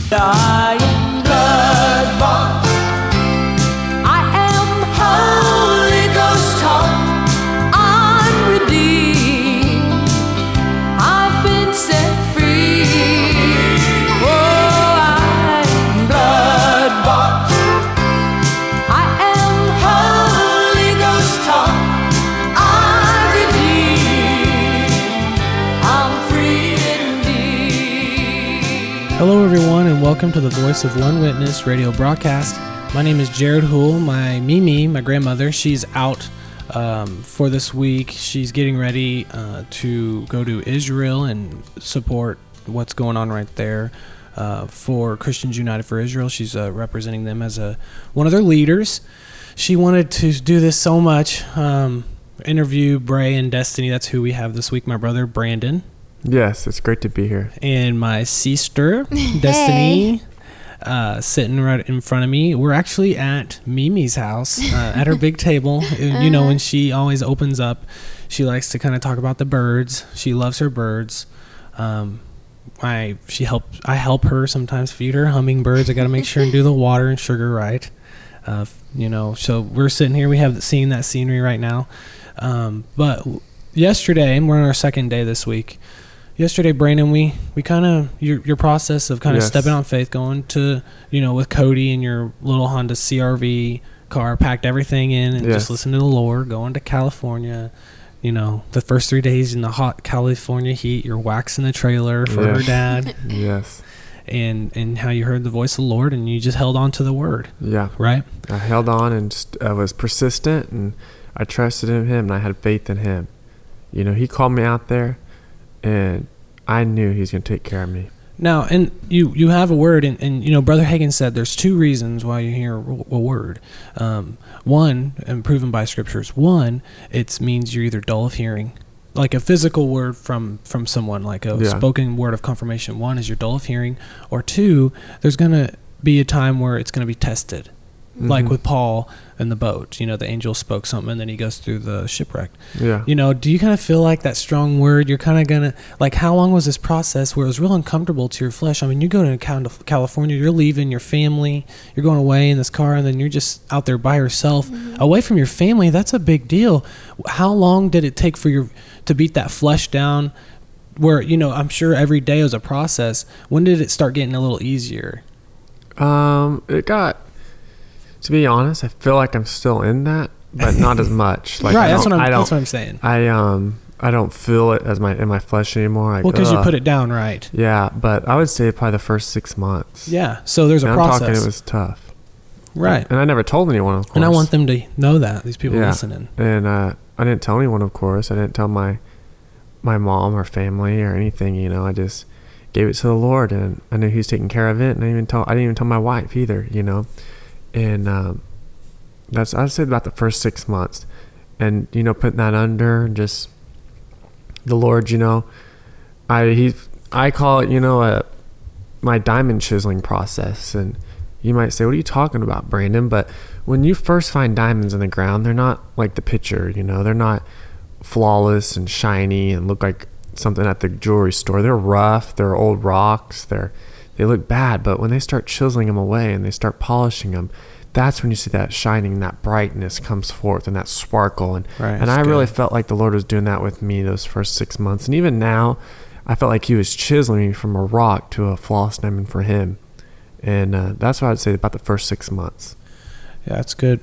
I am blood-bought. I am Holy Ghost taught. I'm redeemed. I've been set free. Oh, I am blood-bought. I am Holy Ghost taught. I'm redeemed. I'm free indeed. Hello, everyone, and welcome to the Voice of One Witness radio broadcast. My name is Jared Hool. My Mimi, my grandmother, she's out for this week. She's getting ready to go to Israel and support what's going on right there for Christians United for Israel. She's representing them as one of their leaders. She wanted to do this so much. Interview Bray and Destiny. That's who we have this week. My brother, Brandon. Yes, it's great to be here. And my sister, Destiny, sitting right in front of me. We're actually at Mimi's house, at her big table. You know, when she always opens up, she likes to kind of talk about the birds. She loves her birds. I help her sometimes feed her hummingbirds. I got to make sure and do the water and sugar right. You know, so we're sitting here. We have seen that scenery right now. But yesterday, and we're on our second day this week. Yesterday, Brandon, we kind of, your process of kind of stepping out in faith, going to, you know, with Cody in your little Honda CRV car, packed everything in and just listened to the Lord, going to California. You know, the first 3 days in the hot California heat, you're waxing the trailer for her dad. Yes. And how you heard the voice of the Lord and you just held on to the word. Yeah. Right? I held on and I was persistent and I trusted in him and I had faith in him. You know, he called me out there and I knew he was going to take care of me. Now, and you have a word, and you know, Brother Hagin said there's two reasons why you hear a word. One, and proven by scriptures. One, it means you're either dull of hearing, like a physical word from someone, like a spoken word of confirmation. One is you're dull of hearing, or two, there's going to be a time where it's going to be tested. Like with Paul and the boat, you know, the angel spoke something and then he goes through the shipwreck. Yeah. You know, do you kind of feel like that strong word, you're kind of going to, like, how long was this process where it was real uncomfortable to your flesh? I mean, you go to California, you're leaving your family, you're going away in this car, and then you're just out there by yourself, away from your family. That's a big deal. How long did it take for to beat that flesh down where, you know, I'm sure every day was a process. When did it start getting a little easier? To be honest, I feel like I'm still in that, but not as much. Like, right, that's what I'm saying. I don't feel it as in my flesh anymore. Like, well, because you put it down, right? Yeah, but I would say probably the first 6 months. Yeah, so there's a process. I'm talking, it was tough. Right. And I never told anyone, of course. And I want them to know that, these people listening. And I didn't tell anyone, of course. I didn't tell my mom or family or anything, you know. I just gave it to the Lord, and I knew he was taking care of it. And I didn't even tell my wife either, you know. And that's, I'd say, about the first 6 months. And, you know, putting that under, just the Lord, you know, I call it, you know, my diamond chiseling process. And you might say, what are you talking about, Brandon? But when you first find diamonds in the ground, they're not like the picture, you know, they're not flawless and shiny and look like something at the jewelry store. They're rough, they're old rocks, they look bad, but when they start chiseling them away and they start polishing them, that's when you see that shining, that brightness comes forth and that sparkle. And I really felt like the Lord was doing that with me those first 6 months. And even now, I felt like he was chiseling me from a rock to a flawless diamond for him. And that's what I'd say about the first 6 months. Yeah, that's good.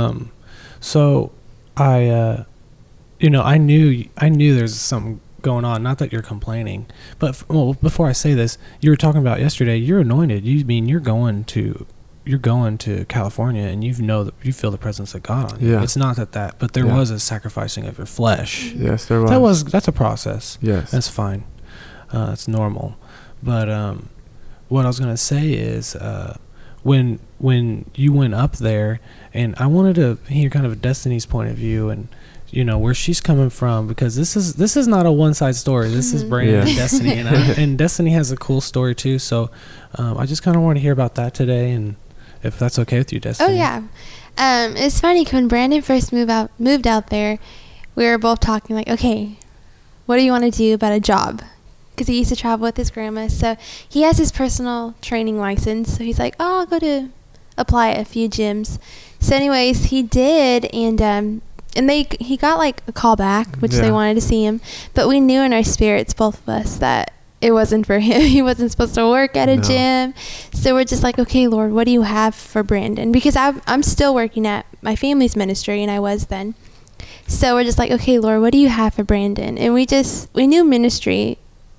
So I knew there's something going on. Not that you're complaining, but before I say this, you were talking about yesterday, you're anointed. You mean you're going to California and you feel the presence of God on you. Yeah. It's not that, but there was a sacrificing of your flesh. Yes, there was. That's a process. Yes. That's fine. That's normal. But what I was going to say is when you went up there, and I wanted to hear kind of Destiny's point of view and, you know, where she's coming from, because this is not a one-side story. This is Brandon and Destiny, and Destiny has a cool story too. So I just kind of want to hear about that today, and if that's okay with you, Destiny. Oh yeah, it's funny, when Brandon first moved out there, we were both talking like, okay, what do you want to do about a job? because he used to travel with his grandma. So he has his personal training license. So he's like, oh, I'll go to apply at a few gyms. So anyways, he did, and he got like a call back, which they wanted to see him. But we knew in our spirits, both of us, that it wasn't for him. He wasn't supposed to work at a gym. So we're just like, okay, Lord, what do you have for Brandon? Because I'm still working at my family's ministry, and I was then. So we're just like, okay, Lord, what do you have for Brandon? And we knew ministry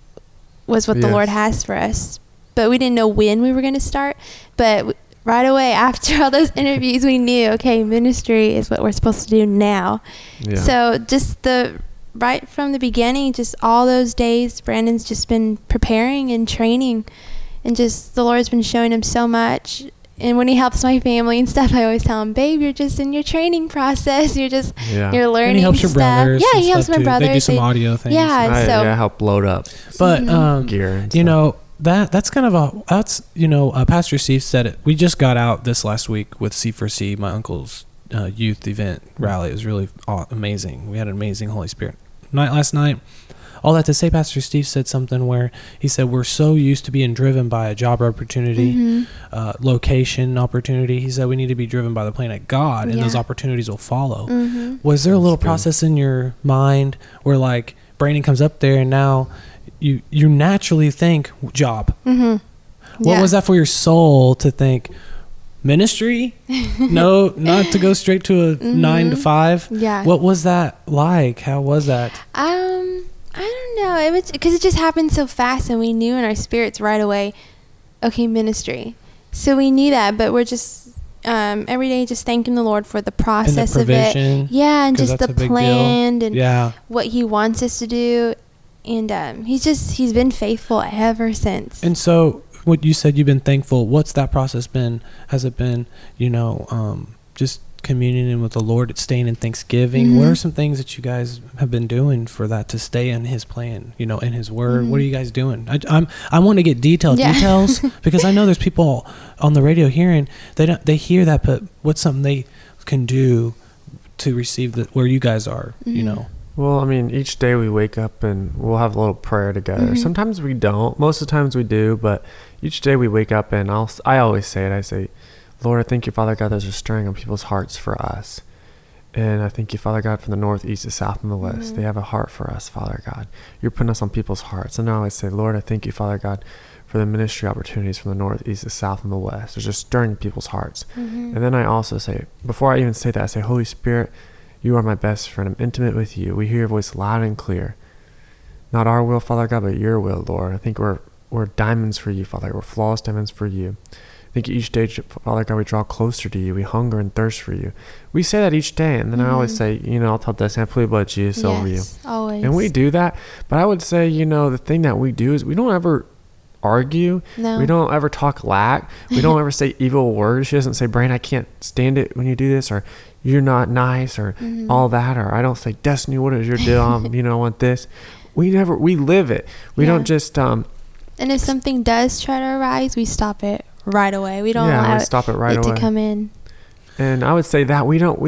was what the Lord has for us, but we didn't know when we were going to start. But right away after all those interviews, we knew, okay, ministry is what we're supposed to do now. Yeah. So just right from the beginning, just all those days, Brandon's just been preparing and training, and just the Lord's been showing him so much. And when he helps my family and stuff, I always tell him, babe, you're just in your training process. You're just, you're learning and he helps stuff. Your brothers. Yeah, he helps my brothers. They do some audio things. Yeah, I help load up. But, gear. You know, that's kind of Pastor Steve said it. We just got out this last week with C4C, my uncle's youth event rally. It was really amazing. We had an amazing Holy Spirit night last night. All that to say, Pastor Steve said something where he said we're so used to being driven by a job opportunity, location opportunity. He said we need to be driven by the plan of God, and those opportunities will follow. Was there a little process in your mind where, like, Brandon comes up there and now you naturally think job? What was that for your soul to think? Ministry? No, not to go straight to a 9 to 5. Yeah. What was that like? How was that? I don't know. It was because it just happened so fast, and we knew in our spirits right away, okay, ministry. So we knew that, but we're just every day just thanking the Lord for the process and the provision, of it. Yeah, and just the plan and what He wants us to do, and He's been faithful ever since. And so, what you said, you've been thankful. What's that process been? Has it been, just communing with the Lord, staying in Thanksgiving? What are some things that you guys have been doing for that to stay in His plan, in His Word? What are you guys doing? I want to get details because I know there's people on the radio hearing, they hear that, but what's something they can do to receive where you guys are, Well, I mean, each day we wake up and we'll have a little prayer together. Sometimes we don't. Most of the times we do, but each day we wake up and I always say it. I say, Lord, I thank you, Father God, there's a stirring on people's hearts for us. And I thank you, Father God, from the north, east, the south, and the west. They have a heart for us, Father God. You're putting us on people's hearts. And now I say, Lord, I thank you, Father God, for the ministry opportunities from the north, east, the south, and the west. There's just stirring in people's hearts. And then I also say, before I even say that, I say, Holy Spirit, you are my best friend. I'm intimate with you. We hear your voice loud and clear. Not our will, Father God, but your will, Lord. I think we're diamonds for you, Father. We're flawless diamonds for you. I think each day, Father God, we draw closer to you. We hunger and thirst for you. We say that each day. And then I always say, I'll tell Destiny, I plead the blood of Jesus over you. Always. And we do that. But I would say, the thing that we do is we don't ever argue. No. We don't ever talk lack. We don't ever say evil words. She doesn't say, Brain, I can't stand it when you do this, or you're not nice, or all that. Or I don't say, Destiny, what is your deal? I want this. We live it. We don't just and if something does try to arise, we stop it right away. We don't allow stop it right away to come in. And I would say that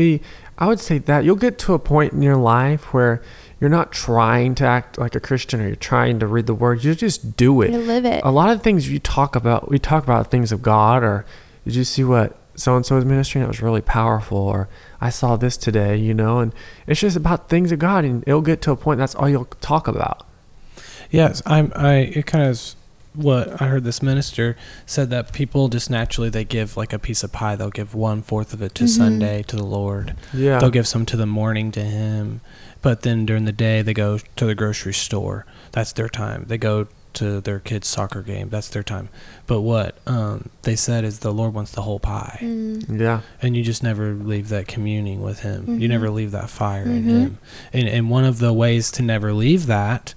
I would say that you'll get to a point in your life where you're not trying to act like a Christian, or you're trying to read the Word. You just do it. You live it. A lot of things we talk about things of God, or did you see what so-and-so is ministering? That was really powerful. Or I saw this today, and it's just about things of God, and it'll get to a point that's all you'll talk about. Yes, it kind of what I heard this minister said, that people just naturally, they give like a piece of pie. They'll give 1/4 of it to Sunday to the Lord. Yeah. They'll give some to the morning to Him. But then during the day, they go to the grocery store. That's their time. They go to their kid's soccer game. That's their time. But what they said is the Lord wants the whole pie. Yeah. And you just never leave that communing with Him. You never leave that fire in Him. And one of the ways to never leave that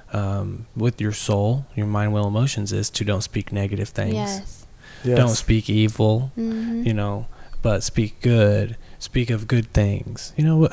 with your soul, your mind, will, emotions, is to don't speak negative things. Yes. Don't speak evil, but speak good. Speak of good things.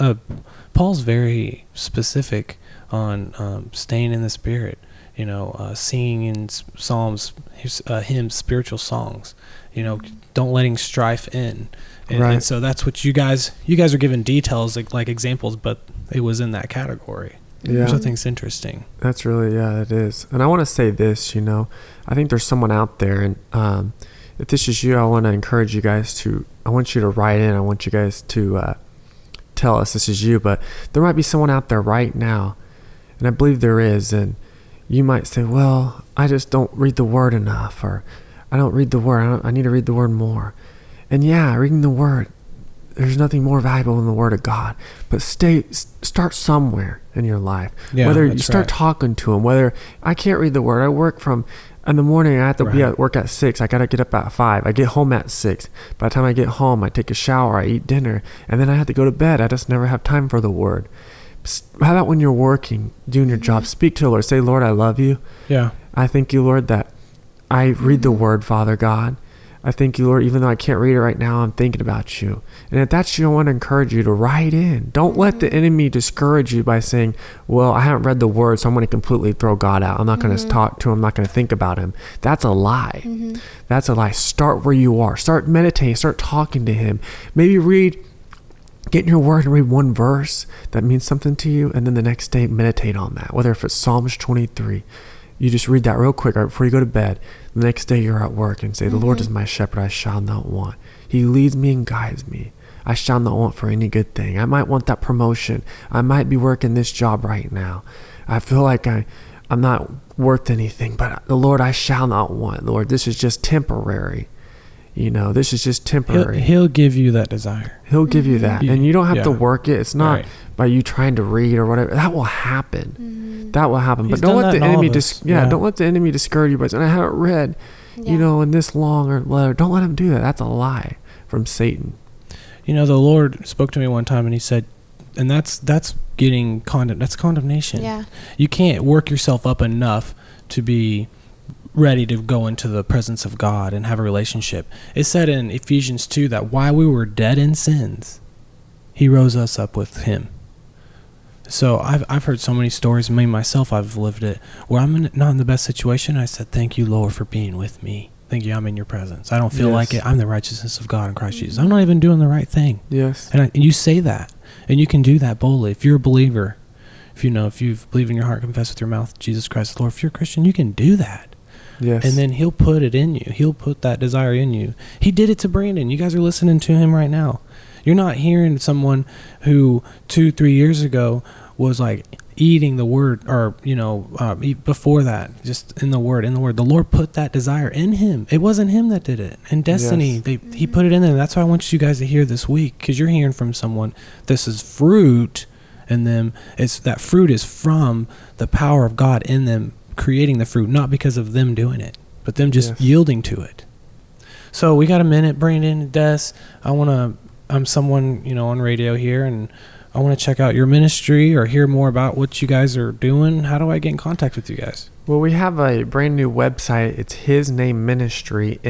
Paul's very specific on staying in the Spirit. Singing in psalms, hymns, spiritual songs. Don't letting strife in. Right. And so that's what you guys are giving details like examples, but it was in that category. Yeah. Which I think is interesting. That's really, yeah, it is. And I want to say this, I think there's someone out there, and if this is you, I want to encourage you guys I want you to write in. I want you guys to tell us this is you, but there might be someone out there right now, and I believe there is, and you might say, well, I just don't read the word enough, or I don't read the word. I need to read the word more. And yeah, reading the word, there's nothing more valuable than the word of God. But start somewhere in your life. Yeah, whether you that's start right. talking to him, whether I can't read the word. I work in the morning, I have to be Right. at work at 6. I got to get up at 5. I get home at 6. By the time I get home, I take a shower, I eat dinner, and then I have to go to bed. I just never have time for the word. How about when you're working, doing your job, speak to the Lord. Say, Lord, I love you. Yeah. I thank you, Lord, that I read the word, Father God. I thank you, Lord, even though I can't read it right now, I'm thinking about you. And if that's you, I want to encourage you to write in. Don't let the enemy discourage you by saying, well, I haven't read the word, so I'm going to completely throw God out. I'm not going to talk to him. I'm not going to think about him. That's a lie. That's a lie. Start where you are. Start meditating. Start talking to him. Maybe get in your word and read one verse that means something to you, and then the next day meditate on that. Whether if it's Psalms 23, you just read that real quick right before you go to bed. The next day you're at work and say, the Lord is my shepherd, I shall not want. He leads me and guides me. I shall not want for any good thing. I might want that promotion. I might be working this job right now. I feel like I'm not worth anything, but the Lord, I shall not want. Lord, this is just temporary. This is just temporary. He'll give you that desire. He'll give you that. And you don't have to Yeah. work it. It's not Right. by you trying to read or whatever. That will happen. That will happen. He's But don't done let that the in all enemy of us. don't let the enemy discourage you by saying, I haven't read, in this long or whatever. Don't let him do that. That's a lie from Satan. The Lord spoke to me one time and he said, and that's getting that's condemnation. Yeah. You can't work yourself up enough to be ready to go into the presence of God and have a relationship. It said in Ephesians 2 that while we were dead in sins, he rose us up with him. So I've heard so many stories, me myself, I've lived it, where I'm not in the best situation. I said, thank you, Lord, for being with me. Thank you, I'm in your presence. I don't feel like it. I'm the righteousness of God in Christ Jesus. I'm not even doing the right thing. Yes. And you say that, and you can do that boldly. If you're a believer, if you believe in your heart, confess with your mouth, Jesus Christ the Lord, if you're a Christian, you can do that. Yes. And then he'll put it in you. He'll put that desire in you. He did it to Brandon. You guys are listening to him right now. You're not hearing someone who 2-3 years ago was like eating the word, or before that, just in the word. The Lord put that desire in him. It wasn't him that did it. And Destiny, he put it in there. That's why I want you guys to hear this week, because you're hearing from someone. This is fruit in them. It's that fruit is from the power of God in them creating the fruit, not because of them doing it, but them just yielding to it. So we got a minute, Brandon, Des. I'm someone, on radio here, and I want to check out your ministry or hear more about what you guys are doing. How do I get in contact with you guys? Well, we have a brand new website. It's His Name Ministry,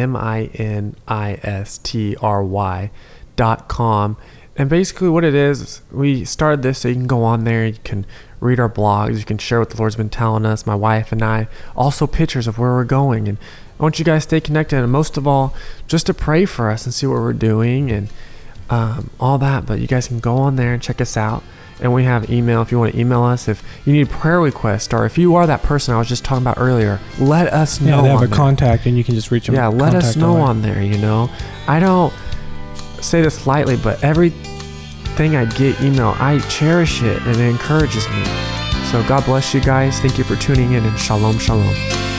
ministry.com. And basically what it is, we started this so you can go on there, you can read our blogs, you can share what the Lord's been telling us, my wife and I, also pictures of where we're going. And I want you guys to stay connected, and most of all, just to pray for us and see what we're doing and all that. But you guys can go on there and check us out. And we have email if you want to email us. If you need a prayer request, or if you are that person I was just talking about earlier, let us know. Yeah, they have a there. contact, and you can just reach them. Yeah, let us know on there, I don't say this lightly, but everything I get email, I cherish it, and it encourages me. So God bless you guys. Thank you for tuning in, and shalom, shalom.